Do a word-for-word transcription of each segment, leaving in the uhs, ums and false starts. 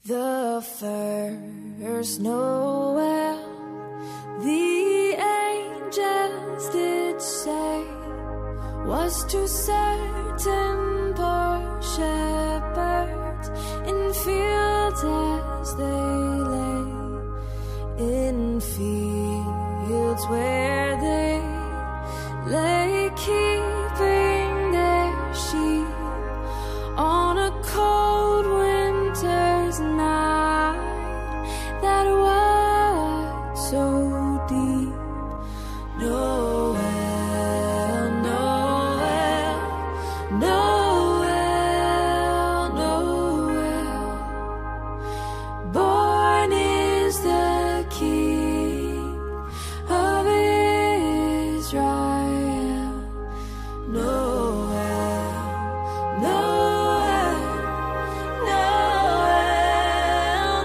The first Noel, the angels did say, was to certain poor shepherds in fields as they lay, in fields where they lay keeping their sheep on a cold winter's night that was so deep. Noel, Noel, Noel, Noel, born is the King of Israel. Noel, Noel, Noel,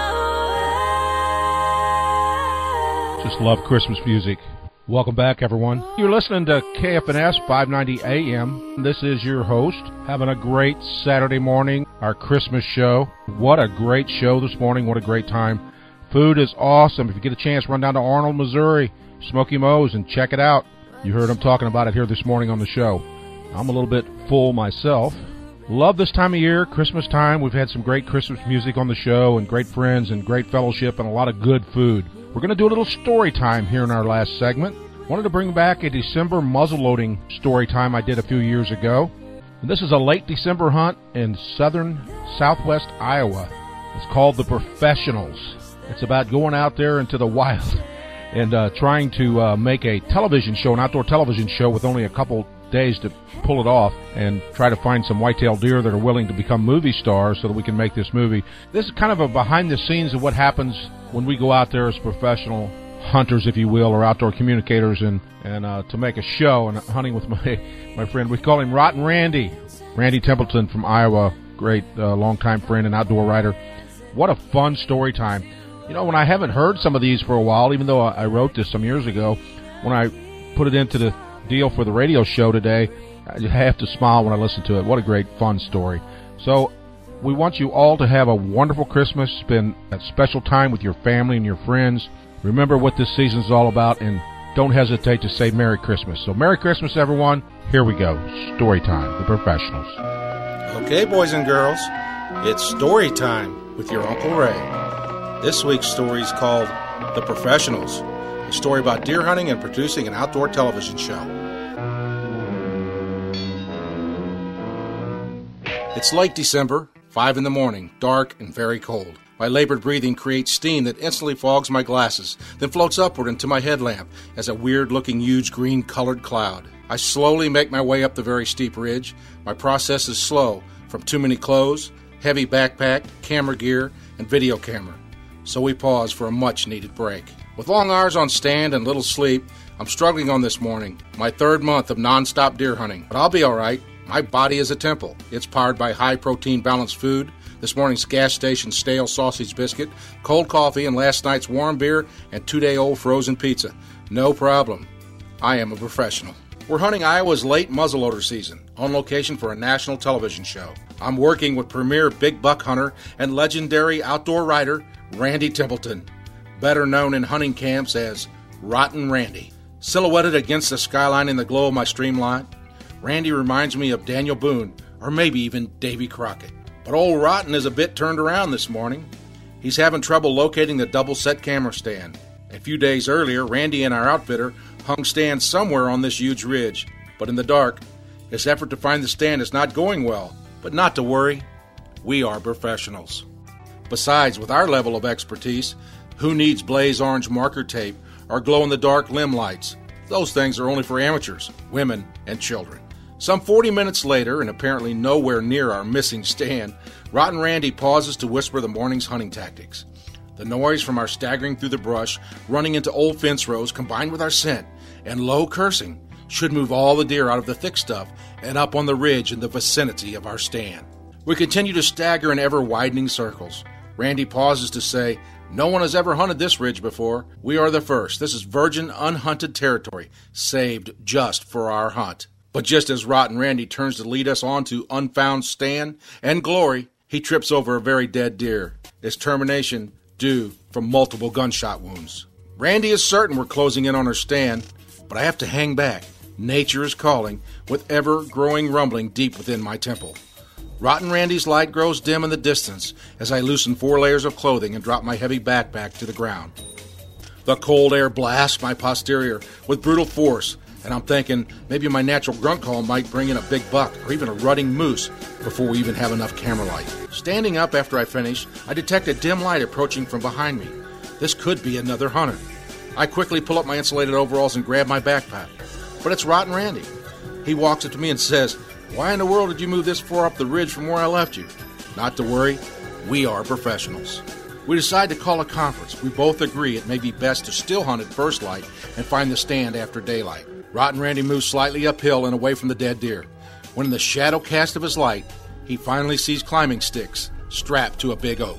Noel. Just love Christmas music. Welcome back, everyone. You're listening to K F N S five ninety A M. This is your host, having a great Saturday morning, our Christmas show. What a great show this morning. What a great time. Food is awesome. If you get a chance, run down to Arnold, Missouri, Smoky Mo's, and check it out. You heard him talking about it here this morning on the show. I'm a little bit full myself. Love this time of year, Christmas time. We've had some great Christmas music on the show and great friends and great fellowship and a lot of good food. We're going to do a little story time here in our last segment. Wanted to bring back a December muzzleloading story time I did a few years ago. And this is a late December hunt in southern southwest Iowa. It's called The Professionals. It's about going out there into the wild and uh, trying to uh, make a television show, an outdoor television show with only a couple days to pull it off and try to find some white-tailed deer that are willing to become movie stars so that we can make this movie. This is kind of a behind the scenes of what happens when we go out there as professional hunters, if you will, or outdoor communicators, and, and uh, to make a show and hunting with my, my friend. We call him Rotten Randy. Randy Templeton from Iowa, great uh, longtime friend and outdoor writer. What a fun story time. You know, when I haven't heard some of these for a while, even though I wrote this some years ago, when I put it into the deal for the radio show today, I have to smile when I listen to it. What a great, fun story. So we want you all to have a wonderful Christmas, spend that special time with your family and your friends. Remember what this season is all about, and don't hesitate to say Merry Christmas. So Merry Christmas, everyone. Here we go. Story time, The Professionals. Okay, boys and girls, it's story time with your Uncle Ray. This week's story is called The Professionals, a story about deer hunting and producing an outdoor television show. It's late December, five in the morning, dark and very cold. My labored breathing creates steam that instantly fogs my glasses, then floats upward into my headlamp as a weird-looking, huge green-colored cloud. I slowly make my way up the very steep ridge. My process is slow, from too many clothes, heavy backpack, camera gear, and video camera. So we pause for a much-needed break. With long hours on stand and little sleep, I'm struggling on this morning, my third month of non-stop deer hunting. But I'll be all right. My body is a temple. It's powered by high-protein balanced food, this morning's gas station stale sausage biscuit, cold coffee, and last night's warm beer and two-day-old frozen pizza. No problem. I am a professional. We're hunting Iowa's late muzzleloader season, on location for a national television show. I'm working with premier big buck hunter and legendary outdoor writer Randy Templeton, better known in hunting camps as Rotten Randy. Silhouetted against the skyline in the glow of my streamline, Randy reminds me of Daniel Boone, or maybe even Davy Crockett. But old Rotten is a bit turned around this morning. He's having trouble locating the double-set camera stand. A few days earlier, Randy and our outfitter hung stand somewhere on this huge ridge. But in the dark, his effort to find the stand is not going well. But not to worry, we are professionals. Besides, with our level of expertise, who needs blaze orange marker tape or glow-in-the-dark limb lights? Those things are only for amateurs, women, and children. Some forty minutes later, and apparently nowhere near our missing stand, Rotten Randy pauses to whisper the morning's hunting tactics. The noise from our staggering through the brush, running into old fence rows, combined with our scent and low cursing, should move all the deer out of the thick stuff and up on the ridge in the vicinity of our stand. We continue to stagger in ever-widening circles. Randy pauses to say, "No one has ever hunted this ridge before. We are the first. This is virgin, unhunted territory, saved just for our hunt." But just as Rotten Randy turns to lead us on to unfound stand and glory, he trips over a very dead deer. is termination due from multiple gunshot wounds. Randy is certain we're closing in on her stand, but I have to hang back. Nature is calling, with ever-growing rumbling deep within my temple. Rotten Randy's light grows dim in the distance as I loosen four layers of clothing and drop my heavy backpack to the ground. The cold air blasts my posterior with brutal force, and I'm thinking maybe my natural grunt call might bring in a big buck or even a rutting moose before we even have enough camera light. Standing up after I finish, I detect a dim light approaching from behind me. This could be another hunter. I quickly pull up my insulated overalls and grab my backpack. But it's Rotten Randy. He walks up to me and says, "Why in the world did you move this far up the ridge from where I left you?" Not to worry, we are professionals. We decide to call a conference. We both agree it may be best to still hunt at first light and find the stand after daylight. Rotten Randy moves slightly uphill and away from the dead deer. When in the shadow cast of his light, he finally sees climbing sticks strapped to a big oak.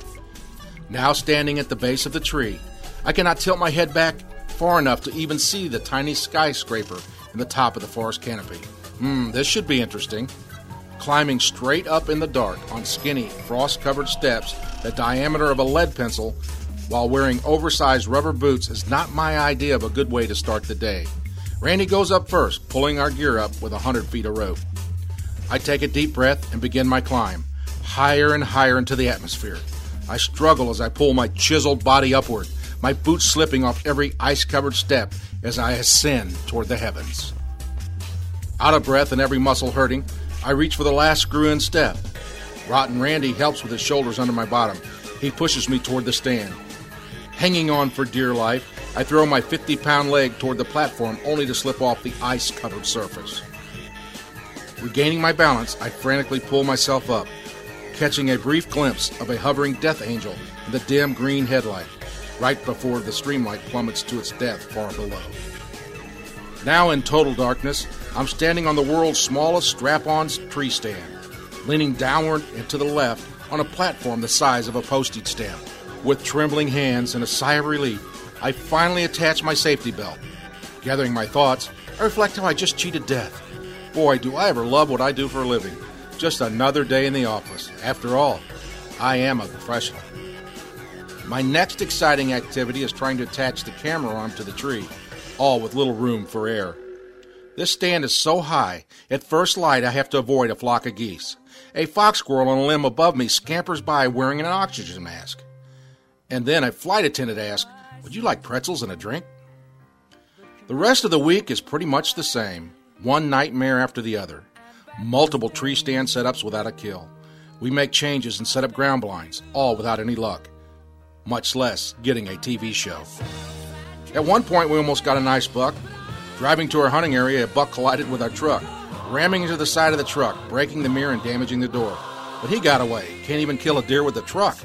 Now standing at the base of the tree, I cannot tilt my head back far enough to even see the tiny skyscraper in the top of the forest canopy. Hmm, this should be interesting. Climbing straight up in the dark on skinny, frost-covered steps the diameter of a lead pencil while wearing oversized rubber boots is not my idea of a good way to start the day. Randy goes up first, pulling our gear up with a hundred feet of rope. I take a deep breath and begin my climb, higher and higher into the atmosphere. I struggle as I pull my chiseled body upward, my boots slipping off every ice-covered step as I ascend toward the heavens. Out of breath and every muscle hurting, I reach for the last screw-in step. Rotten Randy helps with his shoulders under my bottom. He pushes me toward the stand. Hanging on for dear life, I throw my fifty-pound leg toward the platform only to slip off the ice-covered surface. Regaining my balance, I frantically pull myself up, catching a brief glimpse of a hovering death angel in the dim green headlight, right before the streamlight plummets to its death far below. Now in total darkness, I'm standing on the world's smallest strap-on tree stand, leaning downward and to the left on a platform the size of a postage stamp. With trembling hands and a sigh of relief, I finally attach my safety belt. Gathering my thoughts, I reflect how I just cheated death. Boy, do I ever love what I do for a living. Just another day in the office. After all, I am a professional. My next exciting activity is trying to attach the camera arm to the tree, all with little room for air. This stand is so high, at first light I have to avoid a flock of geese. A fox squirrel on a limb above me scampers by wearing an oxygen mask. And then a flight attendant asks, "Would you like pretzels and a drink?" The rest of the week is pretty much the same. One nightmare after the other. Multiple tree stand setups without a kill. We make changes and set up ground blinds, all without any luck. Much less getting a T V show. At one point we almost got a nice buck. Driving to our hunting area, a buck collided with our truck, ramming into the side of the truck, breaking the mirror and damaging the door. But he got away. Can't even kill a deer with a truck.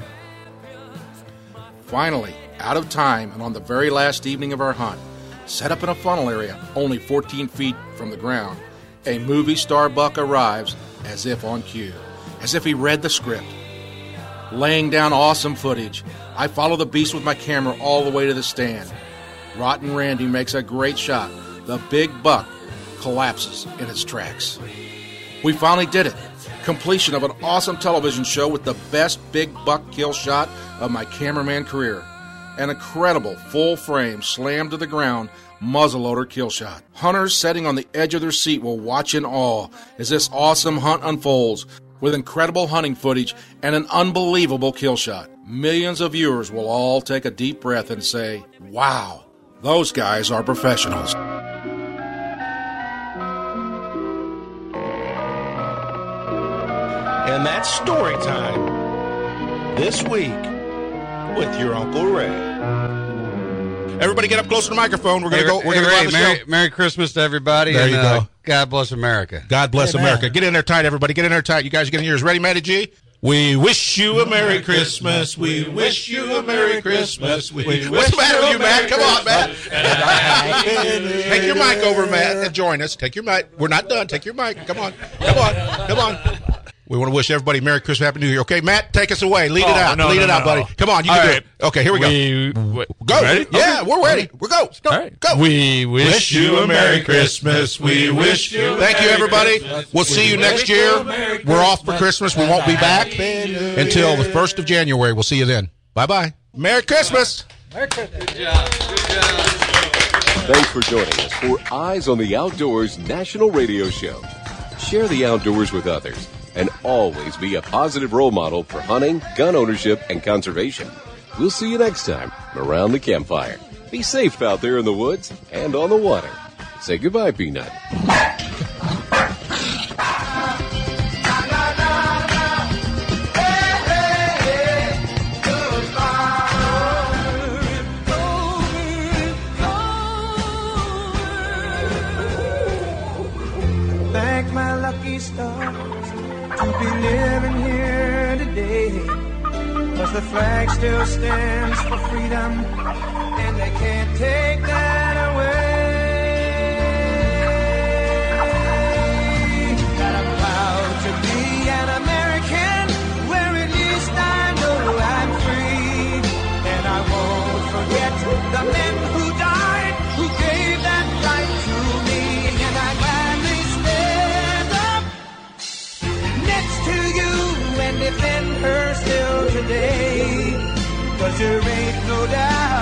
Finally, out of time and on the very last evening of our hunt, set up in a funnel area only fourteen feet from the ground, a movie star buck arrives as if on cue, as if he read the script. Laying down awesome footage, I follow the beast with my camera all the way to the stand. Rotten Randy makes a great shot. The big buck collapses in its tracks. We finally did it. Completion of an awesome television show with the best big buck kill shot of my cameraman career. An incredible full frame slammed to the ground muzzleloader kill shot. Hunters sitting on the edge of their seat will watch in awe as this awesome hunt unfolds with incredible hunting footage and an unbelievable kill shot. Millions of viewers will all take a deep breath and say, "Wow, those guys are professionals." And that's story time this week with your Uncle Ray. Everybody get up close to the microphone. We're going to Hey, go. We're hey, going to go Ray, on the Merry, show. Merry Christmas to everybody. There and, you uh, go. God bless America. God bless Amen. America. Get in there tight, everybody. Get in there tight. You guys are getting yours. Ready, Matty G? We wish you a Merry Christmas. We wish you a Merry Christmas. We wish What's the matter with you, Matt? Come on, Matt. Take your mic over, Matt, and join us. Take your mic. We're not done. Take your mic. Come on. Come on. Come on. We want to wish everybody Merry Christmas, Happy New Year. Okay, Matt, take us away. Lead Oh, it out. no, Lead no, it out, no. buddy. Come on, you All can right. do it. Okay, here we go. We, w- Go. ready? Yeah, Okay. we're ready. We're go. Go. All right. Go. We wish you a Merry Christmas. We wish you a Thank you, Merry everybody. Christmas. We'll see you We next wish you year. a Merry We're off for Christmas. Christmas. We won't be back until the first of January. We'll see you then. Bye-bye. Merry Christmas. Thanks for joining us for Eyes on the Outdoors National Radio Show. Share the outdoors with others and always be a positive role model for hunting, gun ownership, and conservation. We'll see you next time around the campfire. Be safe out there in the woods and on the water. Say goodbye, Peanut. Thank my lucky stars to be living here today. 'Cause the flag still stands for freedom, and they can't take that away. That I'm proud to be an American, where at least I know I'm free. And I won't forget the men who died, who gave that right to me. And I gladly stand up next to you and defend her still today. 'Cause there ain't no doubt